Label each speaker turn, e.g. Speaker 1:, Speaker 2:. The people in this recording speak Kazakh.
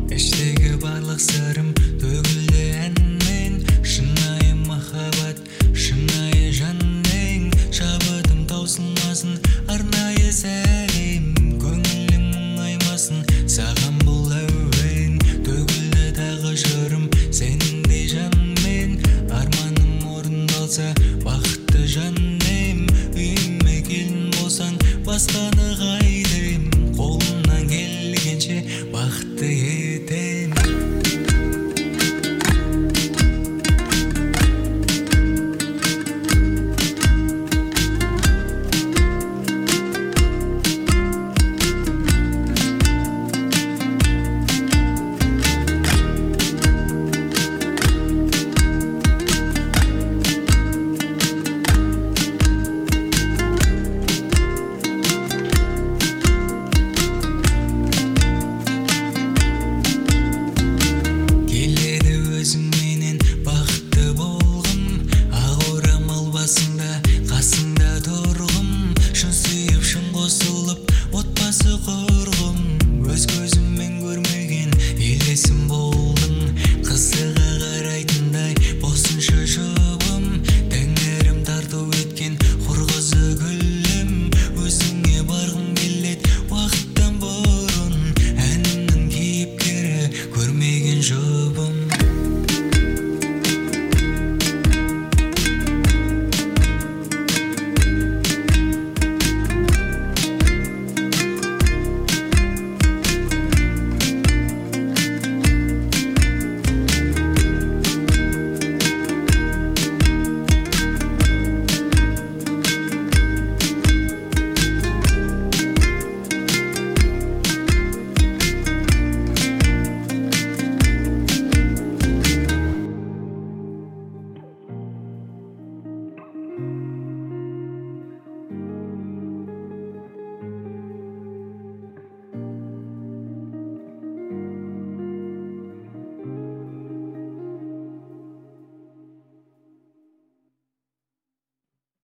Speaker 1: Іштегі барлық сырым төгілді әнмен. Шынайы махаббат, шынайы жанның, шабытым таусылмасын, арнайы сәлем. Көңілім мұңаймасын, саған бұл әуен. Төгілді тағы жырым сендей жанмен. Арманым орындалса бақытты жаным, үйіме келін болсаң басқаны қайдым. Қолымнан келгенше бақытты